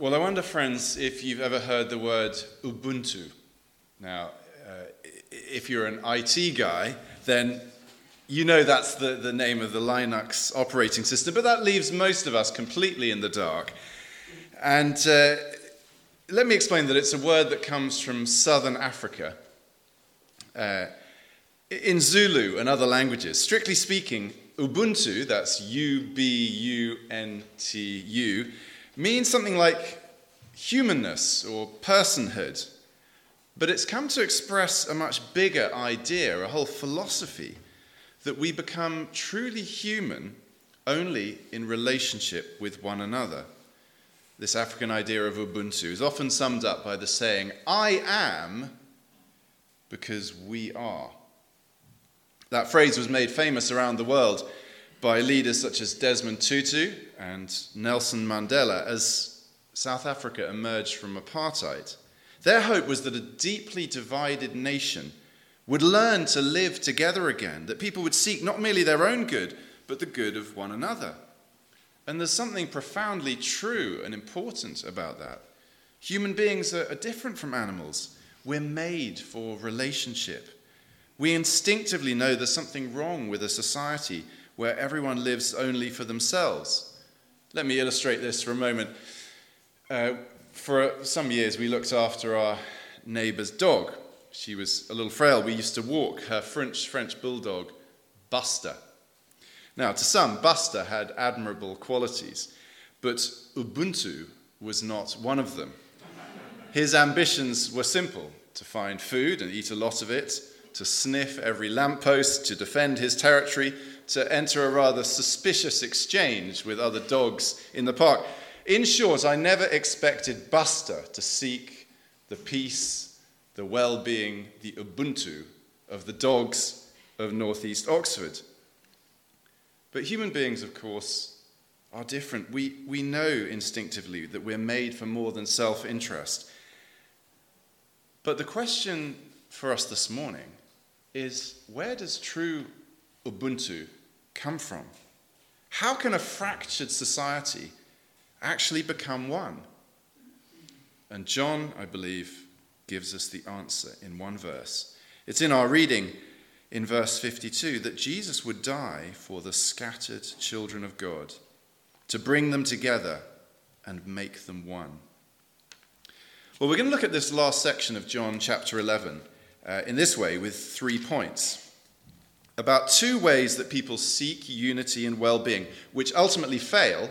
Well, I wonder, friends, if you've ever heard the word Ubuntu. Now, if you're an IT guy, then you know that's the name of the Linux operating system, but that leaves most of us completely in the dark. And let me explain that it's a word that comes from southern Africa. In Zulu and other languages, strictly speaking, Ubuntu, that's U-B-U-N-T-U, means something like humanness or personhood. But it's come to express a much bigger idea, a whole philosophy, that we become truly human only in relationship with one another. This African idea of Ubuntu is often summed up by the saying, "I am because we are." That phrase was made famous around the world by leaders such as Desmond Tutu and Nelson Mandela as South Africa emerged from apartheid. Their hope was that a deeply divided nation would learn to live together again, that people would seek not merely their own good, but the good of one another. And there's something profoundly true and important about that. Human beings are different from animals. We're made for relationship. We instinctively know there's something wrong with a society where everyone lives only for themselves. Let me illustrate this for a moment. For some years, we looked after our neighbour's dog. She was a little frail. We used to walk her French bulldog, Buster. Now, to some, Buster had admirable qualities, but Ubuntu was not one of them. His ambitions were simple: to find food and eat a lot of it, to sniff every lamppost, to defend his territory, to enter a rather suspicious exchange with other dogs in the park. In short, I never expected Buster to seek the peace, the well-being, the Ubuntu of the dogs of northeast Oxford. But human beings, of course, are different. We know instinctively that we're made for more than self-interest. But the question for us this morning is, where does true Ubuntu come from? How can a fractured society actually become one? And John, I believe, gives us the answer in one verse. It's in our reading in verse 52 that Jesus would die for the scattered children of God, to bring them together and make them one. Well, we're going to look at this last section of John chapter 11 in this way, with 3 points. About 2 ways that people seek unity and well-being, which ultimately fail,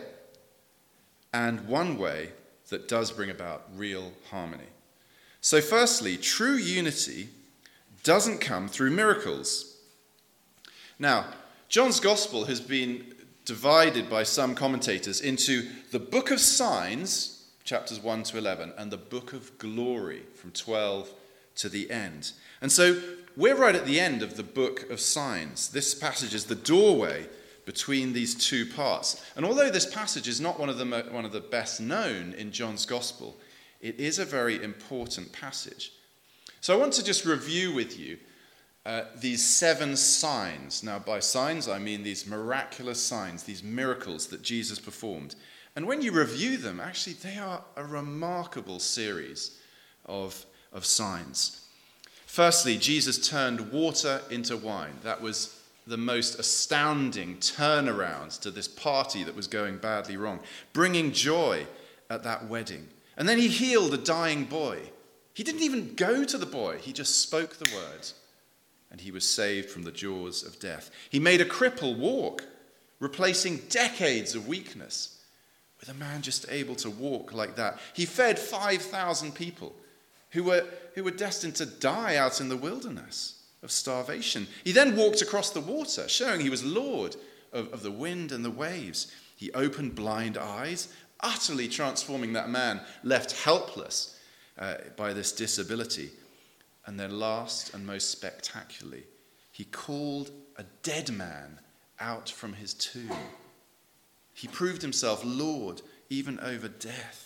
and 1 way that does bring about real harmony. So firstly, true unity doesn't come through miracles. Now, John's gospel has been divided by some commentators into the book of signs, chapters 1 to 11, and the book of glory from 12 to the end. And so we're right at the end of the book of signs. This passage is the doorway between these 2 parts. And although this passage is not one of the best known in John's gospel, it is a very important passage. So I want to just review with you these 7 signs. Now, by signs, I mean these miraculous signs, these miracles that Jesus performed. And when you review them, actually, they are a remarkable series of signs. Firstly, Jesus turned water into wine. That was the most astounding turnaround to this party that was going badly wrong, bringing joy at that wedding. And then he healed a dying boy. He didn't even go to the boy. He just spoke the word, and he was saved from the jaws of death. He made a cripple walk, replacing decades of weakness with a man just able to walk like that. He fed 5,000 people who were destined to die out in the wilderness of starvation. He then walked across the water, showing he was Lord of the wind and the waves. He opened blind eyes, utterly transforming that man left helpless by this disability. And then last and most spectacularly, he called a dead man out from his tomb. He proved himself Lord even over death.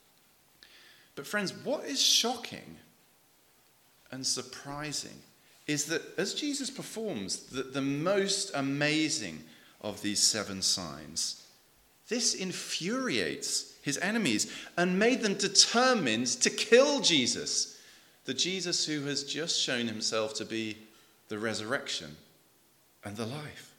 But friends, what is shocking and surprising is that as Jesus performs the most amazing of these 7 signs, this infuriates his enemies, and made them determined to kill Jesus, the Jesus who has just shown himself to be the resurrection and the life.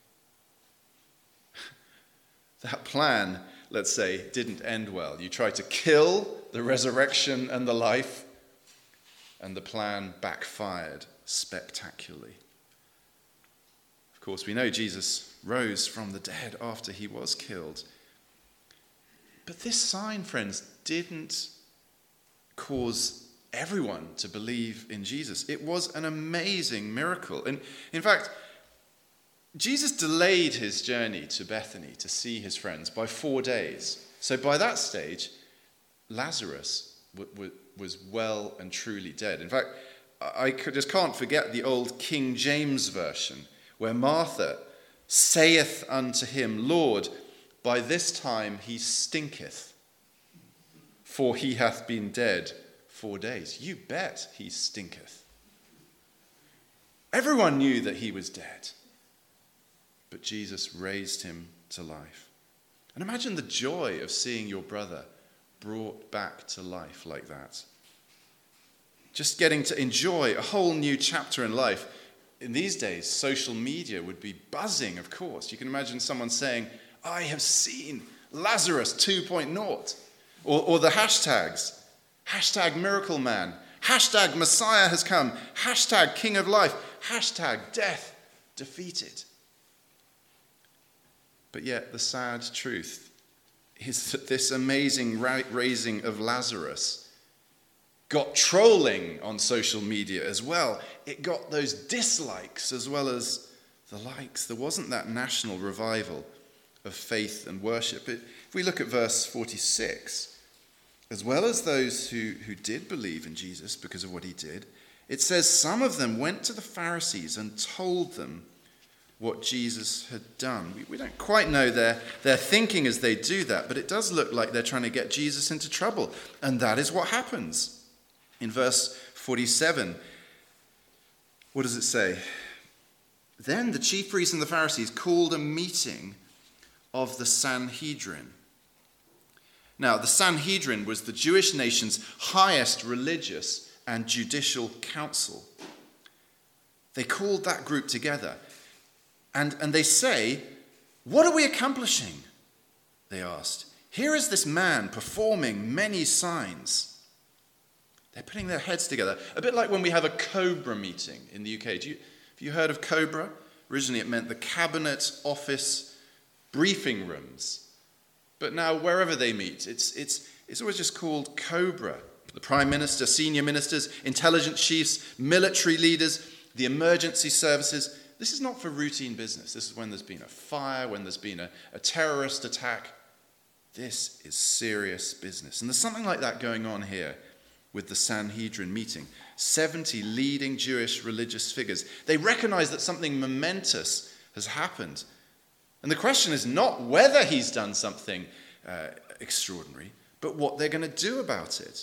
That plan, let's say, didn't end well. You tried to kill the resurrection and the life, and the plan backfired spectacularly. Of course, we know Jesus rose from the dead after he was killed. But this sign, friends, didn't cause everyone to believe in Jesus. It was an amazing miracle. And in fact, Jesus delayed his journey to Bethany to see his friends by 4 days. So by that stage, Lazarus was well and truly dead. In fact, I just can't forget the old King James version, where Martha saith unto him, Lord, by this time he stinketh, for he hath been dead 4 days. You bet he stinketh. Everyone knew that he was dead, but Jesus raised him to life. And imagine the joy of seeing your brother brought back to life like that. Just getting to enjoy a whole new chapter in life. In these days, social media would be buzzing, of course. You can imagine someone saying, I have seen Lazarus 2.0. Or the hashtags. Hashtag Miracle Man. Hashtag Messiah has come. Hashtag King of Life. Hashtag Death defeated. But yet the sad truth is that this amazing raising of Lazarus got trolling on social media as well. It got those dislikes as well as the likes. There wasn't that national revival of faith and worship. If we look at verse 46, as well as those who did believe in Jesus because of what he did, it says some of them went to the Pharisees and told them what Jesus had done. We don't quite know their thinking as they do that, but it does look like they're trying to get Jesus into trouble. And that is what happens. In verse 47, what does it say? Then the chief priests and the Pharisees called a meeting of the Sanhedrin. Now, the Sanhedrin was the Jewish nation's highest religious and judicial council. They called that group together. And they say, what are we accomplishing? They asked. Here is this man performing many signs. They're putting their heads together. A bit like when we have a COBRA meeting in the UK. Have you heard of COBRA? Originally it meant the Cabinet Office briefing rooms. But now wherever they meet, it's always just called COBRA. The Prime Minister, senior ministers, intelligence chiefs, military leaders, the emergency services. This is not for routine business. This is when there's been a fire, when there's been a terrorist attack. This is serious business. And there's something like that going on here with the Sanhedrin meeting. 70 leading Jewish religious figures. They recognize that something momentous has happened. And the question is not whether he's done something extraordinary, but what they're going to do about it.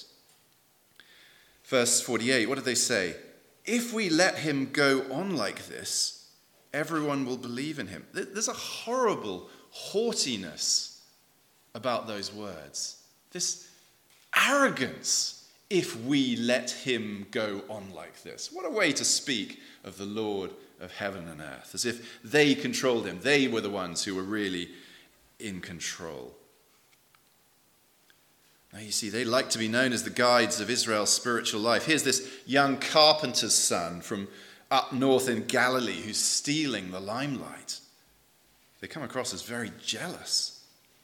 Verse 48, what did they say? If we let him go on like this, everyone will believe in him. There's a horrible haughtiness about those words. This arrogance. If we let him go on like this. What a way to speak of the Lord of heaven and earth, as if they controlled him. They were the ones who were really in control. Now you see, they like to be known as the guides of Israel's spiritual life. Here's this young carpenter's son from up north in Galilee who's stealing the limelight. They come across as very jealous.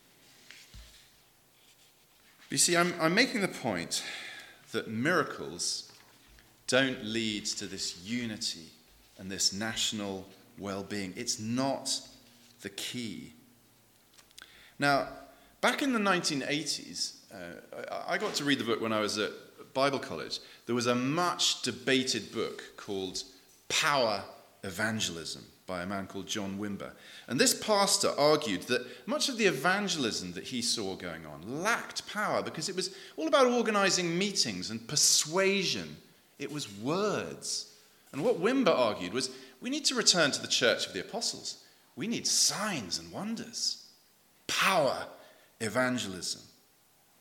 You see, I'm making the point that miracles don't lead to this unity and this national well-being. It's not the key. Now, back in the 1980s, I got to read the book when I was at Bible college. There was a much debated book called Power Evangelism by a man called John Wimber. And this pastor argued that much of the evangelism that he saw going on lacked power because it was all about organizing meetings and persuasion. It was words. And what Wimber argued was, we need to return to the church of the apostles. We need signs and wonders. Power evangelism.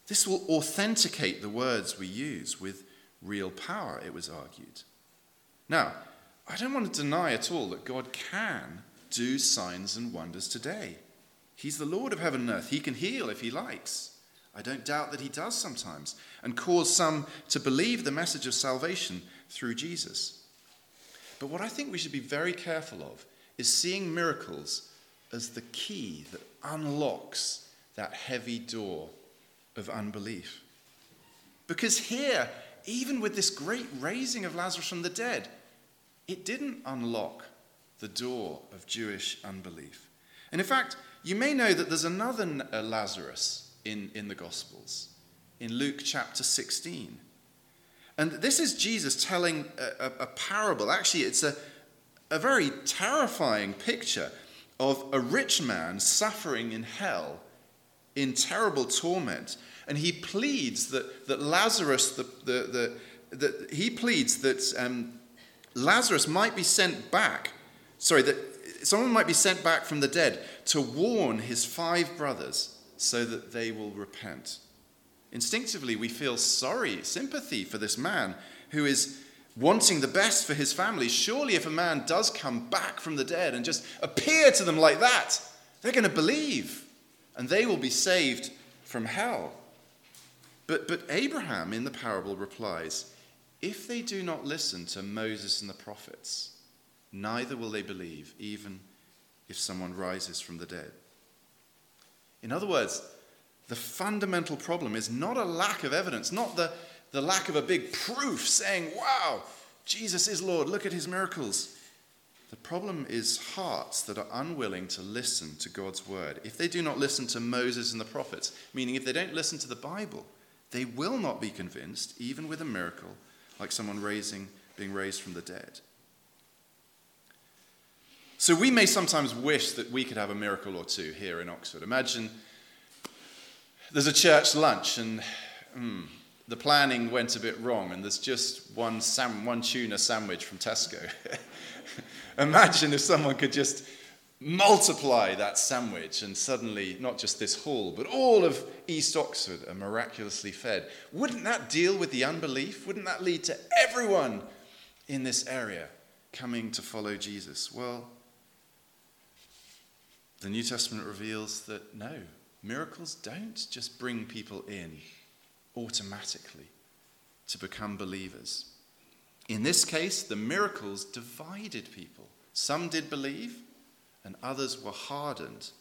This will authenticate the words we use with real power, it was argued. Now, I don't want to deny at all that God can do signs and wonders today. He's the Lord of heaven and earth. He can heal if he likes. I don't doubt that he does sometimes, and cause some to believe the message of salvation through Jesus. But what I think we should be very careful of is seeing miracles as the key that unlocks that heavy door of unbelief. Because here, even with this great raising of Lazarus from the dead, it didn't unlock the door of Jewish unbelief. And in fact, you may know that there's another Lazarus in the Gospels, in Luke chapter 16. And this is Jesus telling a parable. Actually, it's a very terrifying picture of a rich man suffering in hell in terrible torment. And he pleads that Lazarus, he pleads that Lazarus might be sent back, that someone might be sent back from the dead to warn his 5 brothers so that they will repent. Instinctively, we feel sympathy for this man who is wanting the best for his family. Surely if a man does come back from the dead and just appear to them like that, they're going to believe and they will be saved from hell. But Abraham in the parable replies, if they do not listen to Moses and the prophets, neither will they believe, even if someone rises from the dead. In other words, the fundamental problem is not a lack of evidence, not the lack of a big proof saying, wow, Jesus is Lord, look at his miracles. The problem is hearts that are unwilling to listen to God's word. If they do not listen to Moses and the prophets, meaning if they don't listen to the Bible, they will not be convinced, even with a miracle, like someone being raised from the dead. So we may sometimes wish that we could have a miracle or two here in Oxford. Imagine there's a church lunch and the planning went a bit wrong and there's just one tuna sandwich from Tesco. Imagine if someone could just multiply that sandwich and suddenly not just this hall, but all of East Oxford are miraculously fed. Wouldn't that deal with the unbelief? Wouldn't that lead to everyone in this area coming to follow Jesus? Well, the New Testament reveals that no, miracles don't just bring people in automatically to become believers. In this case, the miracles divided people. Some did believe, and others were hardened.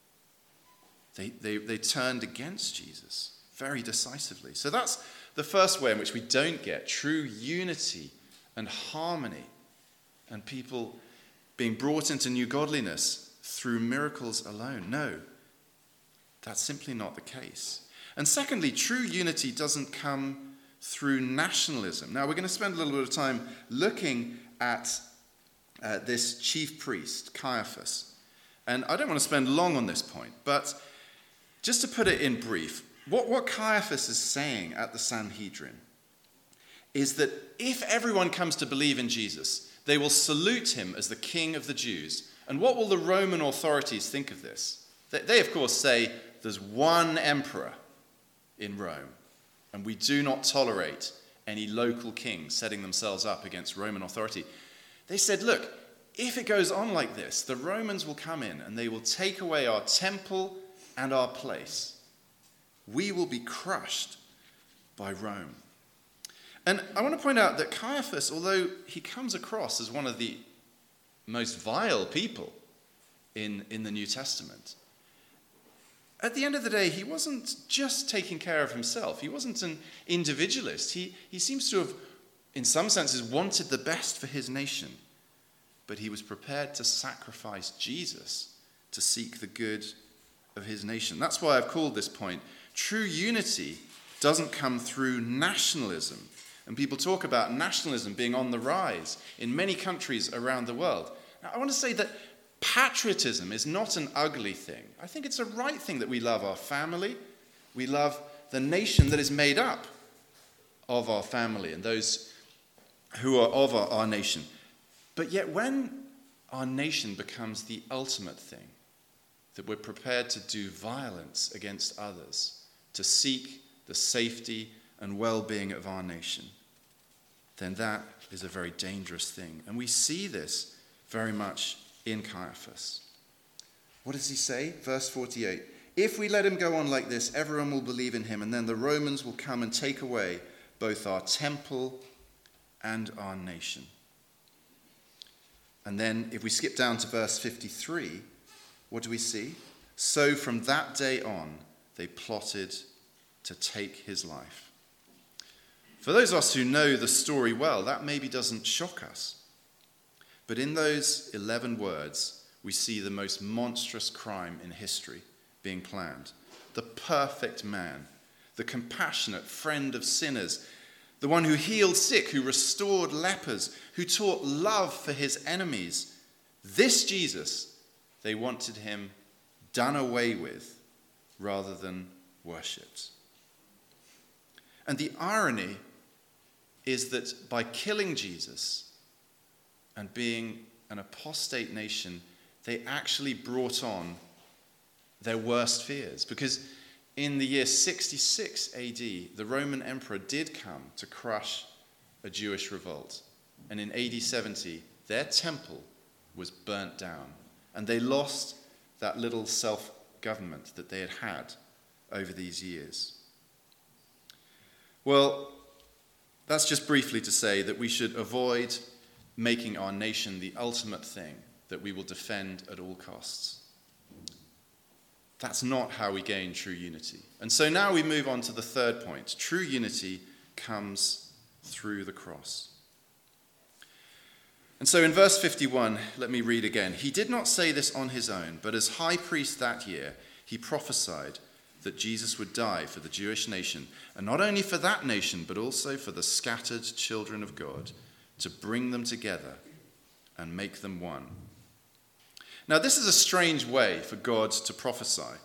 They turned against Jesus very decisively. So that's the first way in which we don't get true unity and harmony and people being brought into new godliness through miracles alone. No, that's simply not the case. And secondly, true unity doesn't come through nationalism. Now, we're going to spend a little bit of time looking at this chief priest, Caiaphas. And I don't want to spend long on this point, but just to put it in brief, what Caiaphas is saying at the Sanhedrin is that if everyone comes to believe in Jesus, they will salute him as the king of the Jews. And what will the Roman authorities think of this? They of course, say there's one emperor in Rome, and we do not tolerate any local kings setting themselves up against Roman authority. They said, look, if it goes on like this, the Romans will come in and they will take away our temple and our place. We will be crushed by Rome. And I want to point out that Caiaphas, although he comes across as one of the most vile people in the New Testament, at the end of the day, he wasn't just taking care of himself. He wasn't an individualist. He seems to have, in some senses, wanted the best for his nation. But he was prepared to sacrifice Jesus to seek the good of his nation. That's why I've called this point, true unity doesn't come through nationalism. And people talk about nationalism being on the rise in many countries around the world. Now, I want to say that patriotism is not an ugly thing. I think it's a right thing that we love our family. We love the nation that is made up of our family and those who are of our nation. But yet when our nation becomes the ultimate thing, that we're prepared to do violence against others, to seek the safety and well-being of our nation, then that is a very dangerous thing. And we see this very much in Caiaphas. What does he say? Verse 48. If we let him go on like this, everyone will believe in him, and then the Romans will come and take away both our temple and our nation. And then if we skip down to verse 53, what do we see? So from that day on, they plotted to take his life. For those of us who know the story well, that maybe doesn't shock us. But in those 11 words, we see the most monstrous crime in history being planned. The perfect man, the compassionate friend of sinners, the one who healed sick, who restored lepers, who taught love for his enemies. This Jesus, they wanted him done away with rather than worshipped. And the irony is that by killing Jesus and being an apostate nation, they actually brought on their worst fears. Because in the year 66 AD, the Roman emperor did come to crush a Jewish revolt. And in AD 70, their temple was burnt down. And they lost that little self-government that they had had over these years. Well, that's just briefly to say that we should avoid making our nation the ultimate thing that we will defend at all costs. That's not how we gain true unity. And so now we move on to the third point. True unity comes through the cross. And so in verse 51, let me read again. He did not say this on his own, but as high priest that year, he prophesied that Jesus would die for the Jewish nation, and not only for that nation, but also for the scattered children of God, to bring them together and make them one. Now, this is a strange way for God to prophesy.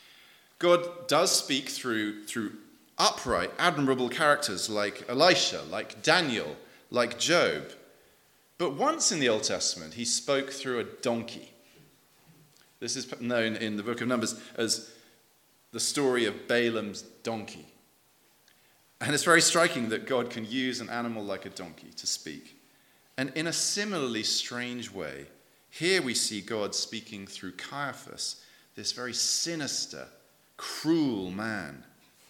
God does speak through upright, admirable characters like Elisha, like Daniel, like Job. But once in the Old Testament, he spoke through a donkey. This is known in the book of Numbers as the story of Balaam's donkey. And it's very striking that God can use an animal like a donkey to speak. And in a similarly strange way, here we see God speaking through Caiaphas, this very sinister, cruel man.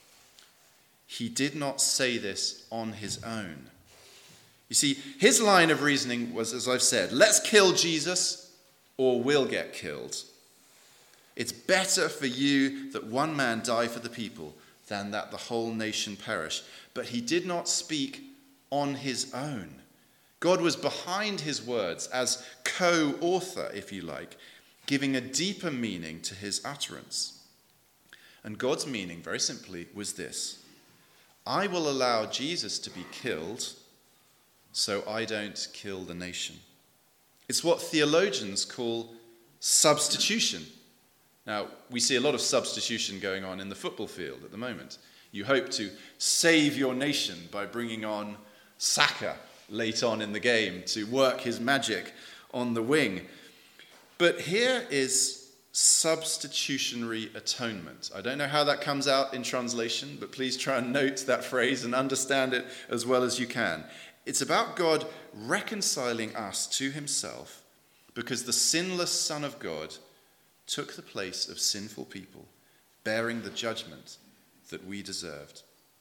He did not say this on his own. You see, his line of reasoning was, as I've said, let's kill Jesus or we'll get killed. It's better for you that one man die for the people than that the whole nation perish. But he did not speak on his own. God was behind his words as co-author, if you like, giving a deeper meaning to his utterance. And God's meaning, very simply, was this: I will allow Jesus to be killed so I don't kill the nation. It's what theologians call substitution. Now, we see a lot of substitution going on in the football field at the moment. You hope to save your nation by bringing on Saka late on in the game to work his magic on the wing. But here is substitutionary atonement. I don't know how that comes out in translation, but please try and note that phrase and understand it as well as you can. It's about God reconciling us to himself because the sinless Son of God took the place of sinful people, bearing the judgment that we deserved.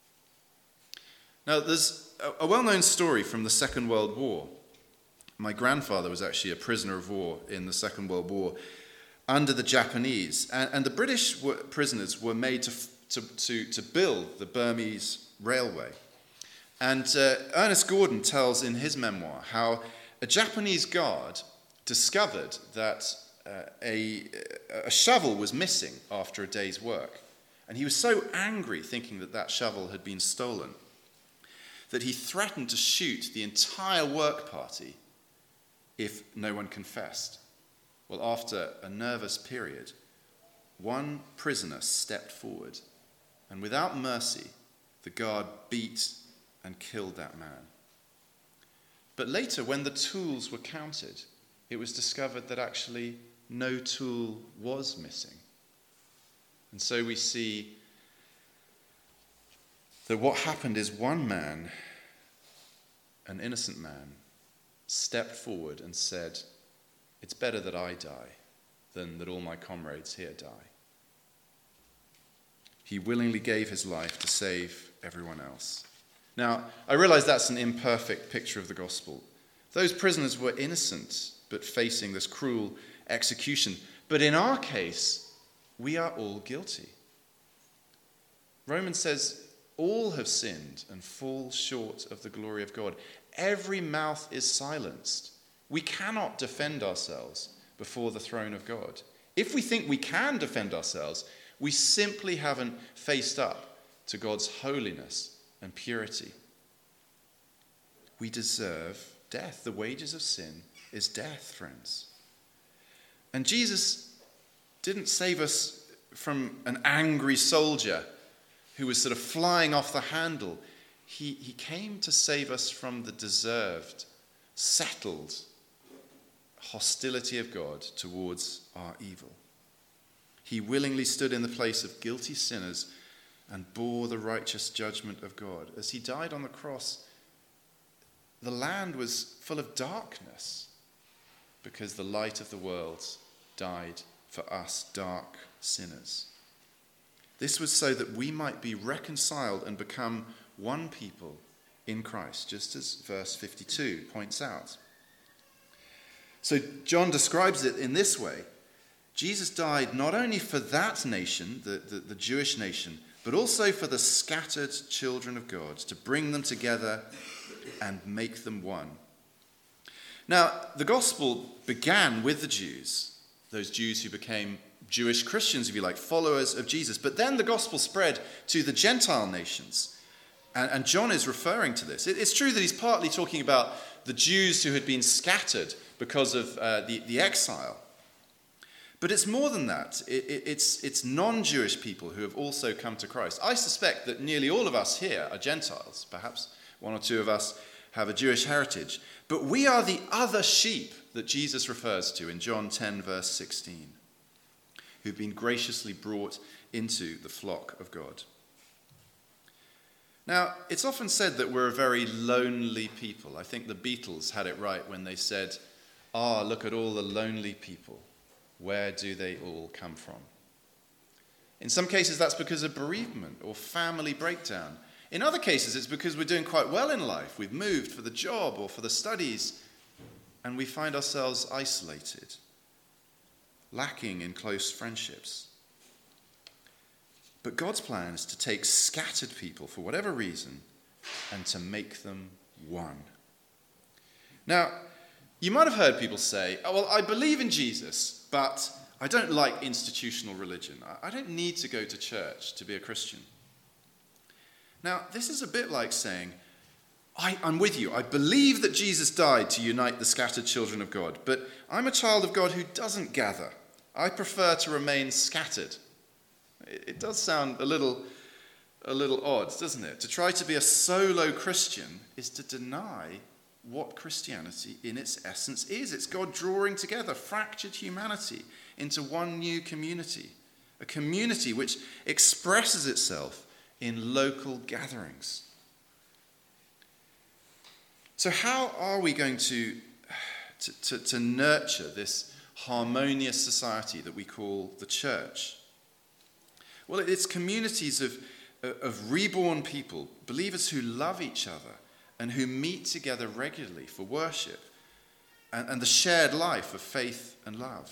Now, there's a well-known story from the Second World War. My grandfather was actually a prisoner of war in the Second World War under the Japanese, and the British prisoners were made to build the Burmese railway. And Ernest Gordon tells in his memoir how a Japanese guard discovered that a shovel was missing after a day's work. And he was so angry thinking that shovel had been stolen that he threatened to shoot the entire work party if no one confessed. Well, after a nervous period, one prisoner stepped forward, and without mercy, the guard beat and killed that man. But later, when the tools were counted, it was discovered that actually no tool was missing. And so we see that what happened is one man, an innocent man, stepped forward and said, "It's better that I die than that all my comrades here die." He willingly gave his life to save everyone else. Now, I realize that's an imperfect picture of the gospel. Those prisoners were innocent, but facing this cruel execution. But in our case, we are all guilty. Romans says, all have sinned and fall short of the glory of God. Every mouth is silenced. We cannot defend ourselves before the throne of God. If we think we can defend ourselves, we simply haven't faced up to God's holiness and purity. We deserve death. The wages of sin is death, friends. And Jesus didn't save us from an angry soldier who was sort of flying off the handle. He came to save us from the deserved, settled hostility of God towards our evil. He willingly stood in the place of guilty sinners and bore the righteous judgment of God. As he died on the cross, the land was full of darkness because the light of the world died for us dark sinners. This was so that we might be reconciled and become one people in Christ, just as verse 52 points out. So John describes it in this way. Jesus died not only for that nation, the Jewish nation, but also for the scattered children of God, to bring them together and make them one. Now, the gospel began with the Jews, those Jews who became Jewish Christians, if you like, followers of Jesus. But then the gospel spread to the Gentile nations. And John is referring to this. It's true that he's partly talking about the Jews who had been scattered because of the exile. But it's more than that. It's non-Jewish people who have also come to Christ. I suspect that nearly all of us here are Gentiles. Perhaps one or two of us have a Jewish heritage. But we are the other sheep that Jesus refers to in John 10, verse 16, who've been graciously brought into the flock of God. Now, it's often said that we're a very lonely people. I think the Beatles had it right when they said, look at all the lonely people. Where do they all come from? In some cases, that's because of bereavement or family breakdown. In other cases, it's because we're doing quite well in life. We've moved for the job or for the studies, and we find ourselves isolated, lacking in close friendships. But God's plan is to take scattered people for whatever reason and to make them one. Now, you might have heard people say, I believe in Jesus, but I don't like institutional religion. I don't need to go to church to be a Christian. Now, this is a bit like saying, I'm with you. I believe that Jesus died to unite the scattered children of God, but I'm a child of God who doesn't gather. I prefer to remain scattered. It does sound a little odd, doesn't it? To try to be a solo Christian is to deny what Christianity in its essence is. It's God drawing together fractured humanity into one new community, a community which expresses itself in local gatherings. So how are we going to nurture this harmonious society that we call the church? Well, it's communities of reborn people, believers who love each other and who meet together regularly for worship and the shared life of faith and love.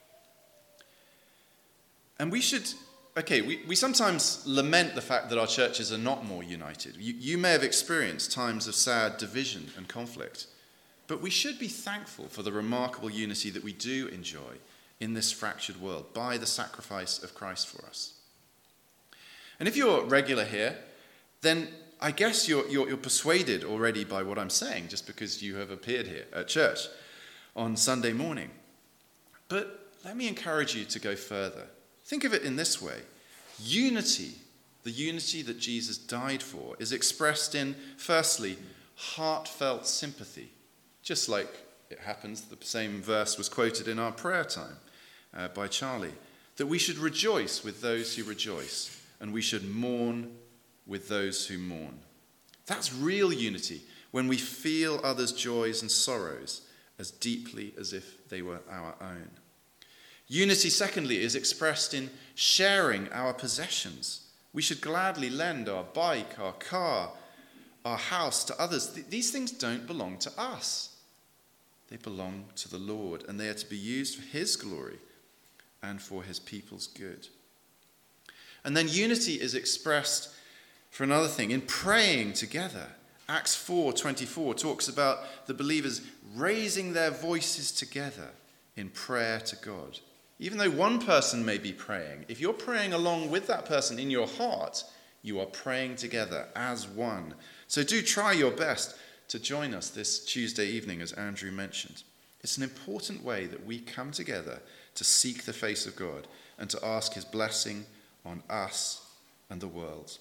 And we sometimes lament the fact that our churches are not more united. You may have experienced times of sad division and conflict, but we should be thankful for the remarkable unity that we do enjoy in this fractured world by the sacrifice of Christ for us. And if you're regular here, then I guess you're persuaded already by what I'm saying, just because you have appeared here at church on Sunday morning. But let me encourage you to go further. Think of it in this way. Unity, the unity that Jesus died for, is expressed in, firstly, heartfelt sympathy. Just like it happens, the same verse was quoted in our prayer time by Charlie, that we should rejoice with those who rejoice, and we should mourn with those who mourn. That's real unity, when we feel others' joys and sorrows as deeply as if they were our own. Unity, secondly, is expressed in sharing our possessions. We should gladly lend our bike, our car, our house to others. These things don't belong to us. They belong to the Lord, and they are to be used for his glory and for his people's good. And then unity is expressed, for another thing, in praying together. Acts 4:24 talks about the believers raising their voices together in prayer to God. Even though one person may be praying, if you're praying along with that person in your heart, you are praying together as one. So do try your best to join us this Tuesday evening, as Andrew mentioned. It's an important way that we come together to seek the face of God and to ask his blessing on us and the world.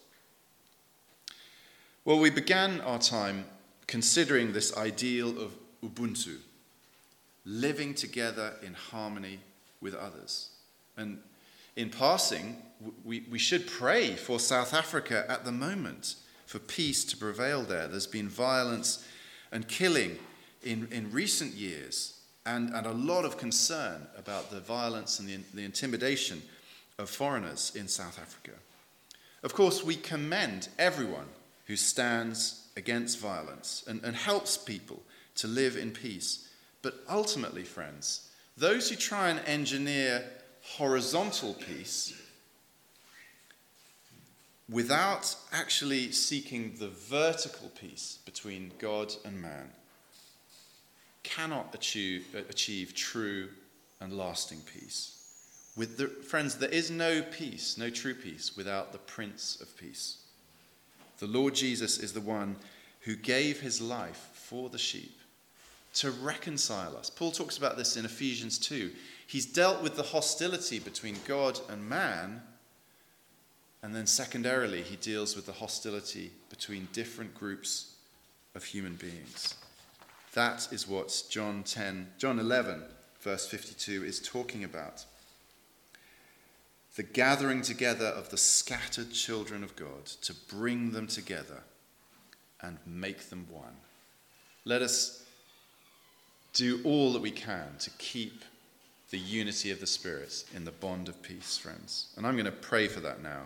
Well, we began our time considering this ideal of Ubuntu, living together in harmony with others. And in passing, we should pray for South Africa at the moment, for peace to prevail there. There's been violence and killing in recent years, and a lot of concern about the violence and the intimidation of foreigners in South Africa. Of course, we commend everyone who stands against violence and helps people to live in peace. But ultimately, friends, those who try and engineer horizontal peace without actually seeking the vertical peace between God and man cannot achieve true and lasting peace. Friends, there is no peace, no true peace, without the Prince of Peace. The Lord Jesus is the one who gave his life for the sheep to reconcile us. Paul talks about this in Ephesians 2. He's dealt with the hostility between God and man, and then secondarily, he deals with the hostility between different groups of human beings. That is what John 11, verse 52 is talking about. The gathering together of the scattered children of God to bring them together and make them one. Let us do all that we can to keep the unity of the Spirit in the bond of peace, friends. And I'm going to pray for that now.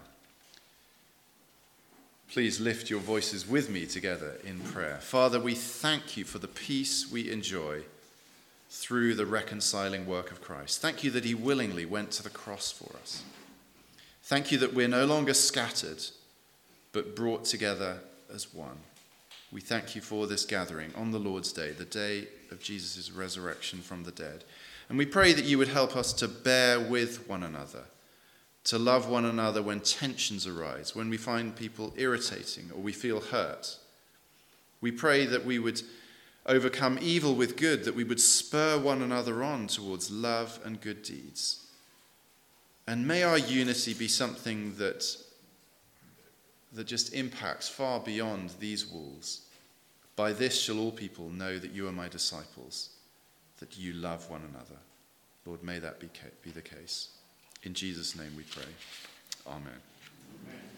Please lift your voices with me together in prayer. Father, we thank you for the peace we enjoy through the reconciling work of Christ. Thank you that he willingly went to the cross for us. Thank you that we're no longer scattered, but brought together as one. We thank you for this gathering on the Lord's Day, the day of Jesus' resurrection from the dead. And we pray that you would help us to bear with one another, to love one another when tensions arise, when we find people irritating or we feel hurt. We pray that we would overcome evil with good, that we would spur one another on towards love and good deeds. And may our unity be something that just impacts far beyond these walls. By this shall all people know that you are my disciples, that you love one another. Lord, may that be the case. In Jesus' name we pray. Amen.